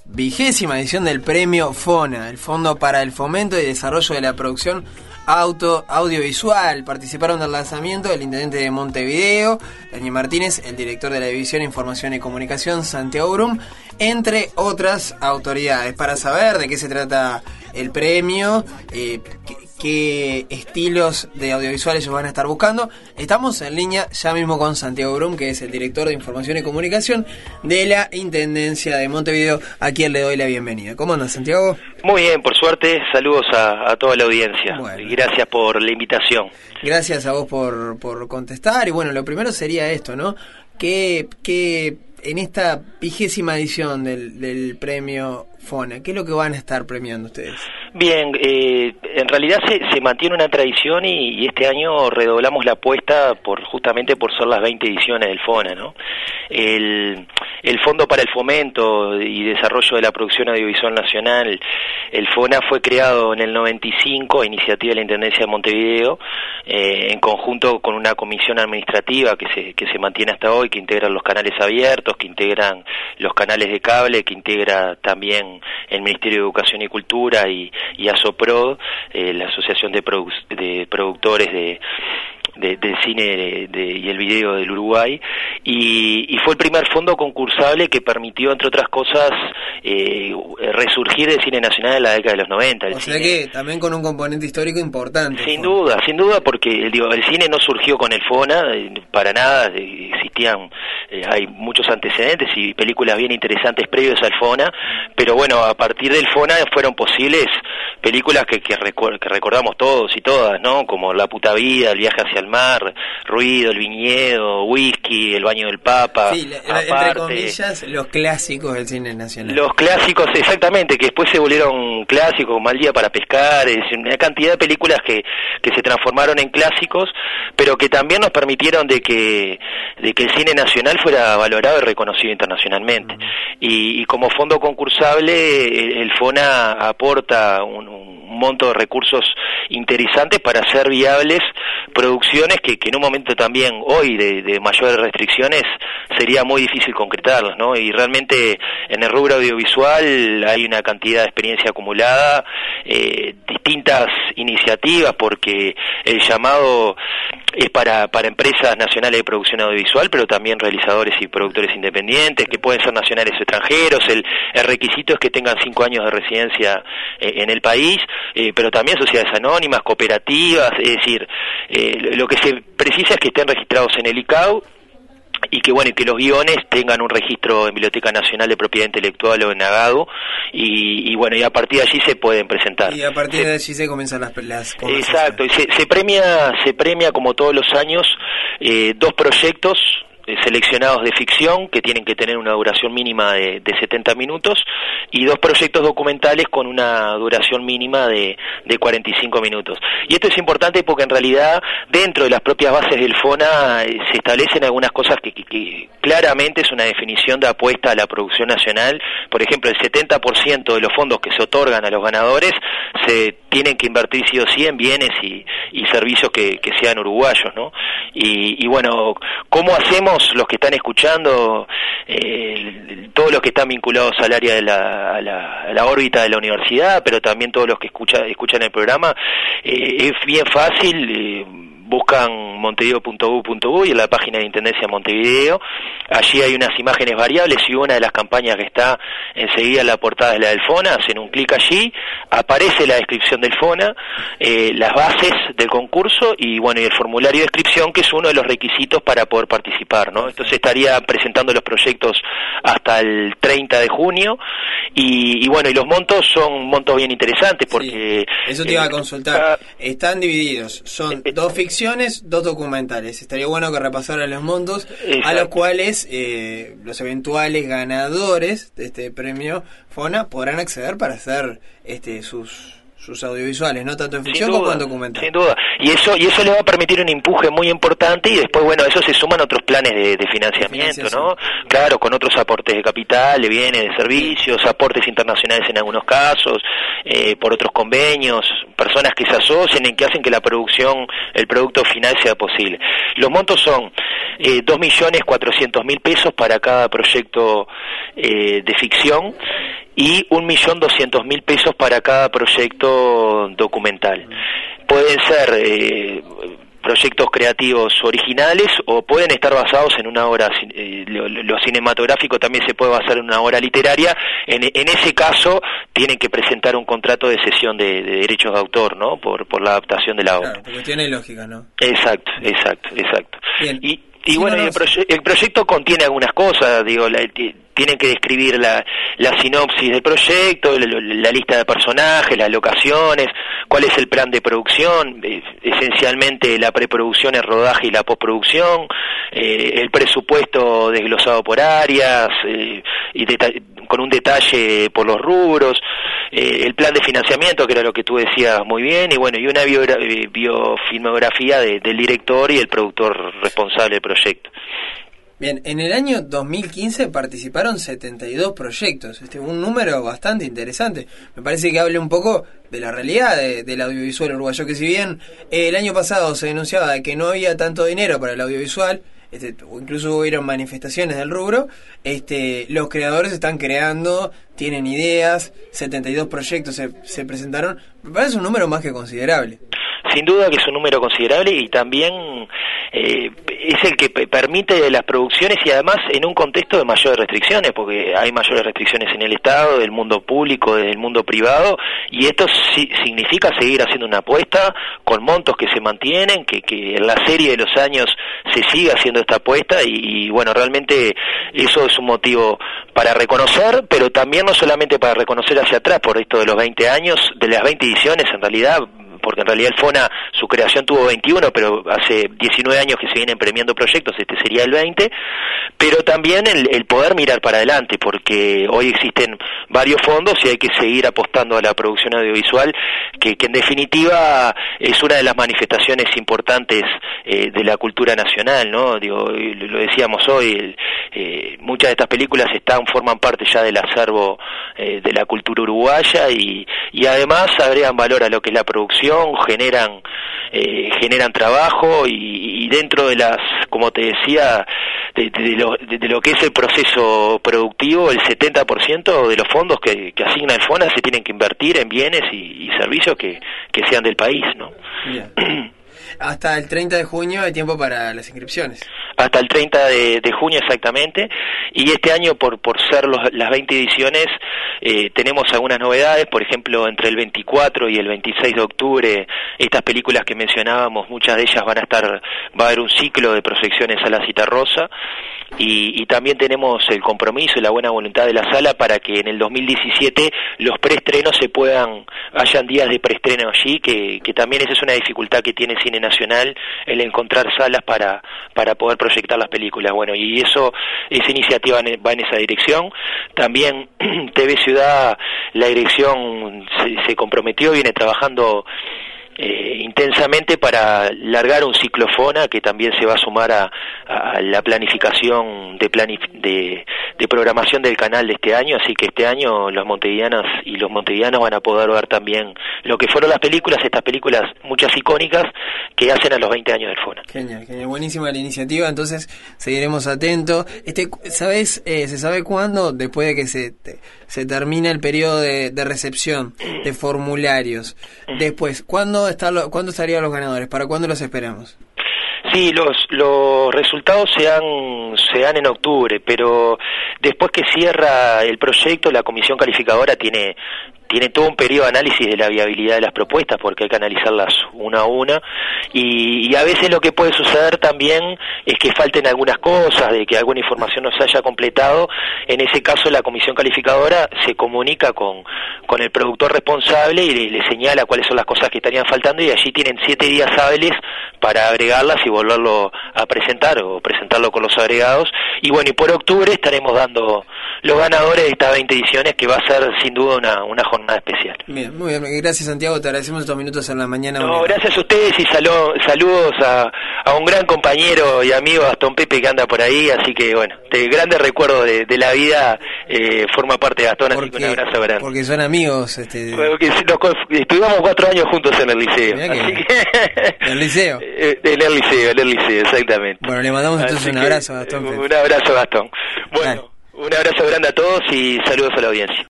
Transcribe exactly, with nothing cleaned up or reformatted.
vigésima edición del premio FONA, el Fondo para el Fomento y Desarrollo de la Producción Auto, Audiovisual. Participaron del lanzamiento el intendente de Montevideo, Daniel Martínez, el director de la División de Información y Comunicación, Santiago Brum, entre otras autoridades. Para saber de qué se trata el premio, eh, qué, qué estilos de audiovisuales ellos van a estar buscando, estamos en línea ya mismo con Santiago Brum, que es el director de Información y Comunicación de la Intendencia de Montevideo, a quien le doy la bienvenida. ¿Cómo andas, Santiago? Muy bien, por suerte, saludos a, a toda la audiencia. Bueno. Y gracias por la invitación. Gracias a vos por, por contestar. Y bueno, lo primero sería esto, ¿no? Que, que en esta vigésima edición del, del premio FONA, ¿qué es lo que van a estar premiando ustedes? Bien, eh, en realidad se, se mantiene una tradición y, y este año redoblamos la apuesta por justamente por ser las veinte ediciones del FONA, ¿no? El, el Fondo para el Fomento y Desarrollo de la Producción Audiovisual Nacional, el FONA, fue creado en el noventa y cinco a iniciativa de la Intendencia de Montevideo, eh, en conjunto con una comisión administrativa que se, que se mantiene hasta hoy, que integra los canales abiertos, que integran los canales de cable, que integra también el Ministerio de Educación y Cultura y, y ASOPROD, eh, la Asociación de, Produ de Productores de, de, del Cine de, de, y el Video del Uruguay, y, y fue el primer fondo concursable que permitió, entre otras cosas, eh, resurgir del cine nacional en la década de los noventa. El o sea cine, que también con un componente histórico importante. Sin duda, sin duda, porque digo, el cine no surgió con el FONA, eh, para nada, eh, existían, eh, hay muchos antecedentes y películas bien interesantes previos al FONA, pero bueno, a partir del FONA fueron posibles películas que, que, recu que recordamos todos y todas, ¿no? Como La puta vida, El viaje hacia el mar, Ruido, El viñedo, Whisky, El baño del Papa. Sí, aparte, entre comillas, los clásicos del cine nacional. Los clásicos, exactamente, que después se volvieron clásicos, como Mal día para pescar, es una cantidad de películas que, que se transformaron en clásicos, pero que también nos permitieron de que, de que el cine nacional fuera valorado y reconocido internacionalmente. Uh-huh. y, y como fondo concursable, el, el FONA aporta un, un monto de recursos interesantes para hacer viables producciones que, que en un momento también hoy de, de mayores restricciones sería muy difícil concretarlas, ¿no? Y realmente en el rubro audiovisual hay una cantidad de experiencia acumulada, eh, distintas iniciativas, porque el llamado es para, para empresas nacionales de producción audiovisual, pero también realizadores y productores independientes, que pueden ser nacionales o extranjeros. El, el requisito es que tengan cinco años de residencia eh, en el país, eh, pero también sociedades anónimas, cooperativas, es decir, eh, lo que se precisa es que estén registrados en el I C A O, y que bueno, y que los guiones tengan un registro en Biblioteca Nacional de Propiedad Intelectual o en AGADO, y, y bueno, y a partir de allí se pueden presentar. Y a partir se, de allí se comienzan las, las Exacto, y se, se premia, se premia como todos los años, eh, dos proyectos seleccionados de ficción que tienen que tener una duración mínima de, de setenta minutos, y dos proyectos documentales con una duración mínima de, de cuarenta y cinco minutos. Y esto es importante porque en realidad dentro de las propias bases del FONA eh, se establecen algunas cosas que, que, que claramente es una definición de apuesta a la producción nacional. Por ejemplo, el setenta por ciento de los fondos que se otorgan a los ganadores se tienen que invertir sí o sí en bienes y, y servicios que, que sean uruguayos, ¿no? Y, y bueno, ¿cómo hacemos los que están escuchando, eh, todos los que están vinculados al área de la, a la, a la órbita de la universidad, pero también todos los que escucha, escuchan el programa? Eh, es bien fácil, eh, buscan montevideo punto u punto u y en la página de Intendencia de Montevideo, allí hay unas imágenes variables y una de las campañas que está enseguida en la portada es la del FONA. Hacen un clic allí, aparece la descripción del FONA, eh, las bases del concurso y bueno, y el formulario de inscripción, que es uno de los requisitos para poder participar, ¿no? Entonces estaría presentando los proyectos hasta el treinta de junio y, y bueno, y los montos son montos bien interesantes porque... Sí, eso te iba a consultar. Están divididos, son eh, dos ficciones, dos documentales. Estaría bueno que repasaran los montos, exacto, a los cuales eh, los eventuales ganadores de este premio FONA podrán acceder para hacer este sus sus audiovisuales, no tanto en ficción como en documental. Sin duda, y eso y eso le va a permitir un empuje muy importante, y después, bueno, a eso se suman otros planes de, de financiamiento, ¿no? Claro, con otros aportes de capital, de bienes, de servicios, aportes internacionales en algunos casos, eh, por otros convenios, personas que se asocien y que hacen que la producción, el producto final sea posible. Los montos son eh, dos millones cuatrocientos mil pesos para cada proyecto eh, de ficción, y un millón doscientos mil pesos para cada proyecto documental. Pueden ser eh, proyectos creativos originales o pueden estar basados en una obra, eh, lo, lo cinematográfico también se puede basar en una obra literaria. En, en ese caso tienen que presentar un contrato de cesión de, de derechos de autor, ¿no? Por, por la adaptación de la obra. Claro, porque tiene lógica, ¿no? Exacto, exacto, exacto. Bien. Y, y sí, bueno, no, no, el, proye el proyecto contiene algunas cosas, digo, la, tienen que describir la, la sinopsis del proyecto, la, la lista de personajes, las locaciones, cuál es el plan de producción, eh, esencialmente la preproducción, el rodaje y la postproducción, eh, el presupuesto desglosado por áreas, eh, y con un detalle por los rubros, eh, el plan de financiamiento, que era lo que tú decías muy bien, y bueno, y una biofilmografía de, del director y el productor responsable del proyecto. Bien, en el año dos mil quince participaron setenta y dos proyectos, este un número bastante interesante. Me parece que habla un poco de la realidad de, del audiovisual uruguayo, que si bien eh, el año pasado se denunciaba de que no había tanto dinero para el audiovisual, este, o incluso hubieron manifestaciones del rubro, este, los creadores están creando, tienen ideas, setenta y dos proyectos se, se presentaron. Me parece un número más que considerable. Sin duda que es un número considerable y también eh, es el que permite las producciones y además en un contexto de mayores restricciones, porque hay mayores restricciones en el Estado, del mundo público, del mundo privado, y esto si, significa seguir haciendo una apuesta con montos que se mantienen, que, que en la serie de los años se siga haciendo esta apuesta y, y bueno, realmente eso es un motivo para reconocer, pero también no solamente para reconocer hacia atrás por esto de los veinte años, de las veinte ediciones en realidad, porque en realidad el FONA, su creación tuvo veintiuno, pero hace diecinueve años que se vienen premiando proyectos, este sería el veinte, pero también el, el poder mirar para adelante, porque hoy existen varios fondos y hay que seguir apostando a la producción audiovisual, que, que en definitiva es una de las manifestaciones importantes eh, de la cultura nacional, ¿no? Digo, lo decíamos hoy, el, eh, muchas de estas películas están, forman parte ya del acervo eh, de la cultura uruguaya y, y además agregan valor a lo que es la producción, generan eh, generan trabajo y, y dentro de las, como te decía, de, de, lo, de, de lo que es el proceso productivo, el setenta por ciento de los fondos que, que asigna el FONA se tienen que invertir en bienes y, y servicios que, que sean del país, ¿no? Bien. Hasta el treinta de junio hay tiempo para las inscripciones. Hasta el treinta de, de junio exactamente, y este año por por ser los, las veinte ediciones eh, tenemos algunas novedades, por ejemplo entre el veinticuatro y el veintiséis de octubre estas películas que mencionábamos, muchas de ellas van a estar, va a haber un ciclo de proyecciones a la Citarrosa y, y también tenemos el compromiso y la buena voluntad de la sala para que en el dos mil diecisiete los preestrenos se puedan, hayan días de preestreno allí, que, que también esa es una dificultad que tiene el cine nacional, el encontrar salas para, para poder proyectar las películas. Bueno, y eso, esa iniciativa va en esa dirección. También T V Ciudad, la dirección se, se comprometió, viene trabajando Eh, intensamente para largar un ciclo FONA que también se va a sumar a, a la planificación de, planif de, de programación del canal de este año, así que este año los montevideanas y los montevideanos van a poder ver también lo que fueron las películas, estas películas muchas icónicas que hacen a los veinte años del FONA. Genial, genial, buenísima la iniciativa, entonces seguiremos atentos. Este, ¿sabes, eh, se sabe cuándo, después de que se, te, se termine el periodo de, de recepción de formularios, después, ¿cuándo Está lo, ¿cuándo estarían los ganadores? ¿Para cuándo los esperamos? Sí, los los resultados se dan, se dan en octubre, pero después que cierra el proyecto, la comisión calificadora tiene tiene todo un periodo de análisis de la viabilidad de las propuestas, porque hay que analizarlas una a una, y, y a veces lo que puede suceder también es que falten algunas cosas, de que alguna información no se haya completado. En ese caso la comisión calificadora se comunica con, con el productor responsable y le, le señala cuáles son las cosas que estarían faltando, y allí tienen siete días hábiles para agregarlas y volverlo a presentar o presentarlo con los agregados. Y bueno, y por octubre estaremos dando los ganadores de estas veinte ediciones, que va a ser sin duda una, una jornada especial. Bien, muy bien, gracias Santiago, te agradecemos estos minutos en la mañana. No, gracias a ustedes y saludos, saludos a, a un gran compañero y amigo, Gastón Pepe, que anda por ahí, así que bueno, de grandes recuerdos de, de la vida, eh, forma parte de Gastón, porque, así que un abrazo grande. Porque son amigos. Este... Porque nos, estuvimos cuatro años juntos en el liceo. Que, así que, ¿En el liceo? En el liceo, en el liceo, exactamente. Bueno, le mandamos entonces así un abrazo a Gastón que, Pepe. Un abrazo, Gastón. Bueno. Dale. Un abrazo grande a todos y saludos a la audiencia.